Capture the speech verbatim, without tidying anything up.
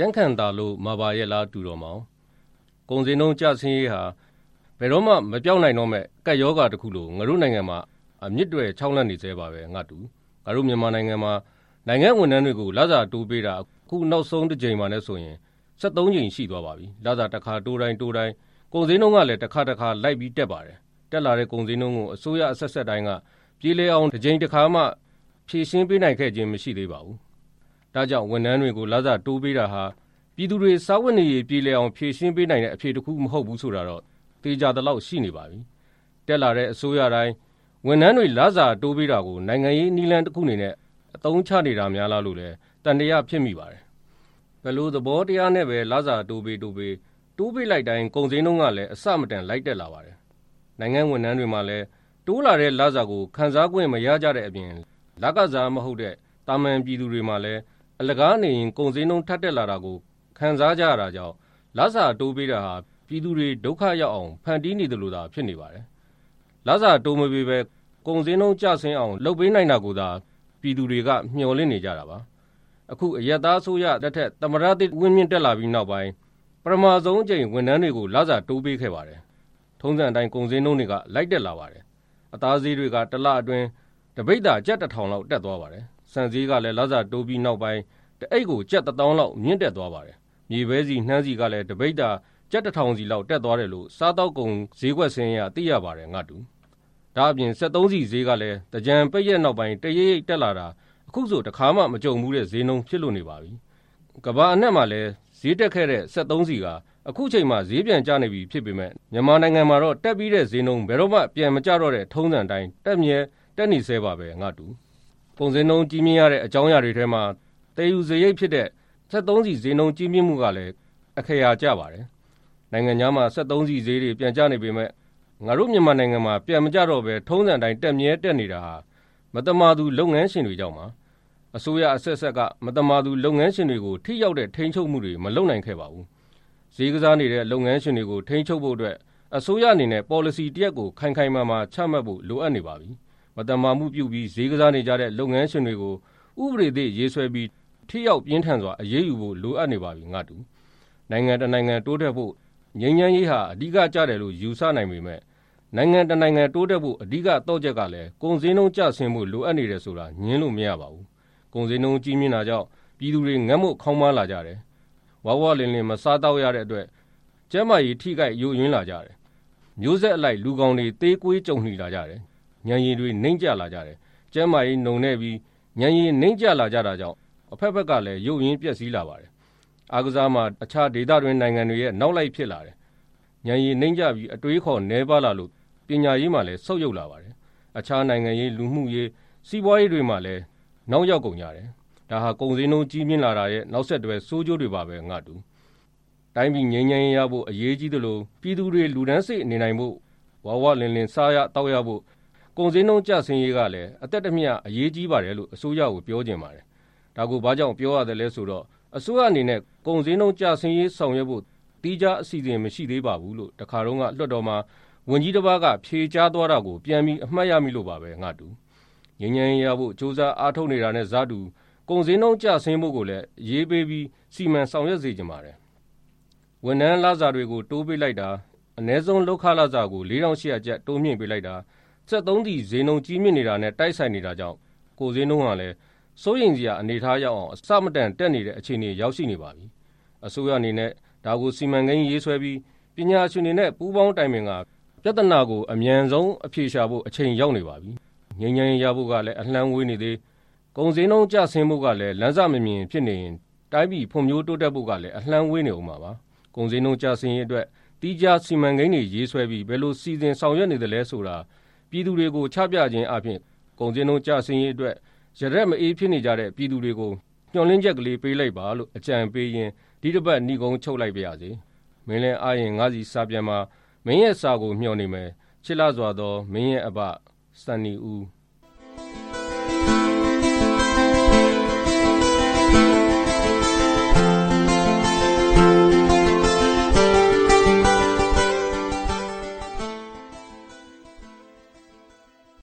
ကြမ်းခံတာလို့မှာပါရဲ့လားတူတော်မောင်ကုန်စည်နှုန်းကျဆင်းရေးဟာဘယ်တော့မှမပြောင်းနိုင်တော့မဲ့ကပ်ရောဂါတစ်ခုလို့ငါတို့နိုင်ငံမှာအမြင့်တွေချောင်းလန့်နေသေးပါပဲငါတူငါတို့မြန်မာနိုင်ငံမှာနိုင်ငံဝန်ထမ်းတွေကိုလစာတိုးပေးတာအခုနောက်ဆုံးတစ်ကြိမ်မှလည်းဆိုရင်ဆက်သုံးကြိမ်ရှိသွားပါပြီလစာတစ်ခါတိုးတိုင်းတိုးတိုင်းကုန်စည်နှုန်းကလည်းတစ်ခါတစ်ခါလိုက်ပြီးတက်ပါတယ်တက်လာတဲ့ကုန်စည်နှုန်းကိုအစိုးရအဆက်ဆက်တိုင်းကပြည်လေအောင်တစ်ကြိမ်တစ်ခါမှဖြည့်ရှင်းပေးနိုင်ခဲ့ခြင်းမရှိသေးပါဘူးဒါကြောင့်ဝန်ထမ်းတွေကိုလစာတိုးပေးတာဟာပြည်သူတွေစားဝတ်နေရေးပြည်လေအောင်ဖြည့်ရှင်းပေးနိုင်တဲ့အဖြေတစ်ခုမဟုတ်ဘူးဆိုတာတော့သေချာတဲ့လောက်ရှိနေပါပြီတက်လာတဲ့အစိုးရတိုင်းဝန်ထမ်းတွေလစာတိုးပေးတာကိုနိုင်ငံရေးနီလန်တစ်ခုအနေနဲ့အသုံးချနေတာများလားလို့လည်းတန်တရားဖြစ်မိပါတယ်ဘယ်လိုသဘောတရားနဲ့ပဲလစာတိုးပေးတိုးပေးတိုးပေးလိုက်တိုင်းကုန်စည်နှုန်းကလည်းအဆမတန်လိုက်တက်လာပါတယ်နိုင်ငံဝန်ထမ်းတွေမှာလည်းတိုးလာတဲ့လစာကိုခံစား권မရကြတဲ့အပြင်လကစားမဟုတ်တဲ့တာမန်ပြည်သူတွေမှာလည်းအလကားနေရင်ကုန်စည်နှုန်းထပ်တက်လာတာကိုခံစားကြရတာကြောင့်လစာတိုးပေးတာဟာပြည်သူတွေဒုက္ခရောက်အောင်ဖန်တီးနေတယ်လို့သာဖြစ်နေပါတယ်လစာတိုးမပေးပဲကုန်စည်နှုန်းကျဆင်းအောင်လုပ်ပေးနိုင်တာကိုသာပြည်သူတွေကမျှော်လင့်နေကြတာပါအခုအရက်သားဆိုရလက်ထက်သမရတိဝင်းမြင့်တက်လာပြီးနောက်ပိုင်းပထမဆုံးအကြိမ်ဝန်ထမ်းတွေကိုလစာတိုးပေးခဲ့ပါတယ်ထုံးစံအတိုင်းကုန်စည်နှုန်းတွေကလိုက်တက်လာပါတယ်အသားဈေးတွေကတစ်လအတွင်းတပိတ်တာကျပ်တစ်ထောင်လောက်တက်သွားပါတယ်ဆန်ဈေးကလည်းလစာတိုးပြီးနောက်ပိုင်းတအိတ်ကိုကျပ်တစ်သောင်းလောက်မြင့်တက်သွားပါတယ်မြေပဲစီနှမ်းစီကလည်းတပိတ်တာကျပ်တစ်ထောင်စီလောက်တက်သွားတယ်လို့စားတောက်ကုန်ဈေးကွက်စင်းရသိရပါတယ်ငါတူဒါအပြင်စက်သုံးစီဈေးကလည်းတကြံပိတ်ရက်နောက်ပိုင်းတရိပ်ရိပ်တက်လာတာအခုဆိုတစ်ခါမှမကြုံဘူးတဲ့ဈေးနှုန်းဖြစ်လို့နေပါပြီကမ္ဘာအနှံ့မှာလည်းဈေးတက်ခဲ့တဲ့စက်သုံးစီကအခုချိန်မှာဈေးပြန်ကျနေပြီဖြစ်ပေမဲ့မြန်မာနိုင်ငံမှာတော့တက်ပြီးတဲ့ဈေးနှုန်းဘယ်တော့မှပြန်မကျတော့တဲ့ထုံးစံတိုင်းတက်မြဲတက်နေသေးပါပဲငါတူကုန်စည်နှုန်းကြီးမြင့်ရတဲ့အကြောင်းအရာတွေထဲမှာတည်ယူစရိတ်ဖြစ်တဲ့စက်သုံးစီဈေးနှုန်းကြီးမြင့်မှုကလည်းအခရာကျပါတယ်နိုင်ငံခြားမှာစက်သုံးစီဈေးတွေပြန်ကျနေပေမဲ့ငါတို့မြန်မာနိုင်ငံမှာပြန်မကျတော့ပဲထုံးစံတိုင်းတက်မြဲတက်နေတာဟာမတမာသူလုပ်ငန်းရှင်တွေကြောင့်ပါအစိုးရအဆက်ဆက်ကမတမာသူလုပ်ငန်းရှင်တွေကိုထိရောက်တဲ့ထိန်းချုပ်မှုတွေမလုပ်နိုင်ခဲ့ပါဘူးဈေးကစားနေတဲ့လုပ်ငန်းရှင်တွေကိုထိန်းချုပ်ဖို့အတွက်အစိုးရအနေနဲ့ policy တရက်ကိုခိုင်ခိုင်မာမာချမှတ်ဖို့လိုအပ်နေပါပြီမတမာမှုပြုပြီးဈေးကစားနေကြတဲ့လုပ်ငန်းရှင်တွေကိုဥပဒေသစ်ရေးဆွဲပြီးထိရောက်ပြင်းထန်စွာအရေးယူဖို့လိုအပ်နေပါပြီငါတူနိုင်ငံတနိုင်ငံတိုးတက်ဖို့ငြိမ်းချမ်းရေးဟာအဓိကကျတယ်လို့ယူဆနိုင်ပေမဲ့နိုင်ငံတနိုင်ငံတိုးတက်ဖို့အဓိကတော့ချက်ကလည်းကုန်စည်နှုန်းကျဆင်းမှုလိုအပ်နေတယ်ဆိုတာညင်းလို့မရပါဘူးကုန်စည်နှုန်းကြီးမြင့်တာကြောင့်ပြည်သူတွေငတ်မွတ်ခေါင်းပါလာကြတယ်ဝါဝလင်းလင်းမစားတော့ရတဲ့အတွက်ကျန်းမာရေးထိခိုက်ယိုယွင်းလာကြတယ်မျိုးဆက်အလိုက်လူကောင်တွေသေးကွေးကြုံနေလာကြတယ်ညံရည်တွေနှိမ့်ကျလာကြတယ်ကျန်းမာရေးနှုံနေပြီးညံရည်နှိမ့်ကျလာကြတာကြောင့်အဖက်ဖက်ကလည်းရုပ်ရင်းပျက်စီးလာပါတယ်အားကစားမှာအခြားဒေသတွင်းနိုင်ငံတွေရဲ့နောက်လိုက်ဖြစ်လာတယ်ညံရည်နှိမ့်ကျပြီးအတွေးခေါ်နှဲပါလာလို့ပညာရေးမှာလည်းဆုတ်ယုတ်လာပါတယ်အခြားနိုင်ငံရေးလူမှုရေးစီးပွားရေးတွေမှာလည်းနောက်ရောက်ကုန်ကြတယ်ဒါဟာကုန်စည်နှုန်းကြီးမြင့်လာတာရဲ့နောက်ဆက်တွဲဆိုးကျိုးတွေပါပဲငါတူတိုင်းပြည်ငြိမ်းချမ်းရေးရဖို့အရေးကြီးသလိုပြည်သူတွေလူဒန်းစိတ်နေနိုင်ဖို့ဝါဝလင်းလင်းစားရတောက်ရဖို့ကုန်စည်နှုန်းကျဆင်းရေးကလည်းအသက်တမျှအရေးကြီးပါတယ်လို့အစိုးရကိုပြောချင်ပါတယ်ဒါကိုဘာကြောင့်ပြောရတယ်လဲဆိုတော့အစိုးရအနေနဲ့ကုန်စည်နှုန်းကျဆင်းရေးဆောင်ရွက်ဖို့တီးခြားအစီအစဉ်မရှိသေးပါဘူးလို့တခါတော့ကလွှတ်တော်မှာဝန်ကြီးတစ်ပါးကဖြေကြားသွားတာကိုပြန်ပြီးအမှတ်ရမိလို့ပါပဲငါတူငြိမ်းချမ်းရေးရဖို့စူးစမ်းအားထုတ်နေတာနဲ့ဇာတူကုန်စည်နှုန်းကျဆင်းဖို့ကိုလည်းရေးပေးပြီးစီမံဆောင်ရွက်စေချင်ပါတယ်ဝန်ထမ်းလစာတွေကိုတိုးပေးလိုက်တာအ ਨੇ ဆုံးလောက်ခလစာကို၄ထောင်ရှစ်ရာကျပ်တိုးမြင့်ပေးလိုက်တာစက်သုံးစီဈေးနှုန်းကြီးမြင့်နေတာနဲ့တိုက်ဆိုင်နေတာကြောင့်ကိုဈေးနှုန်းကလည်းစိုးရိမ်စရာအနေထားရောက်အောင်အစမတန်တက်နေတဲ့အခြေအနေရောက်ရှိနေပါပြီအစိုးရအနေနဲ့ဒါကိုစီမံကိန်းရေးဆွဲပြီးပညာရှင်တွေနဲ့ပူးပေါင်းတိုင်ပင်ကပြဿနာကိုအမြန်ဆုံးအဖြေရှာဖို့အချိန်ရောက်နေပါပြီငြိမ်းချမ်းရေးရဖို့ကလည်းအလှမ်းဝေးနေသေးကုန်စည်နှုန်းကျဆင်းဖို့ကလည်းလမ်းစာမမြင်ဖြစ်နေရင်တိုင်းပြည်ဖွံ့ဖြိုးတိုးတက်ဖို့ကလည်းအလှမ်းဝေးနေဦးမှာပါကုန်စည်နှုန်းကျဆင်းရေးအတွက်တီးခြားစီမံကိန်းတွေရေးဆွဲပြီးဘယ်လိုစီစဉ်ဆောင်ရွက်နေတယ်လဲဆိုတာပြည်သူတွေကိုချပြခြင်းအပြင်ကုန်စည်နှုန်းကျဆင်းရေးအတွက်ရရက်မအေးဖြစ်နေကြတဲ့ပြည်သူတွေကိုညှော်လင့်ချက်ကလေးပေးလိုက်ပါလို့အကြံပေးရင်ဒီတစ်ပတ်ဏီကုံချုပ်လိုက်ပါရစေမင်းလည်းအားရင်ငါးစီစာပြန်မှာမင်းရဲ့စာကိုမျှော်နေမယ်ချစ်လာစွာသောမင်းရဲ့အဘစန်နီဦး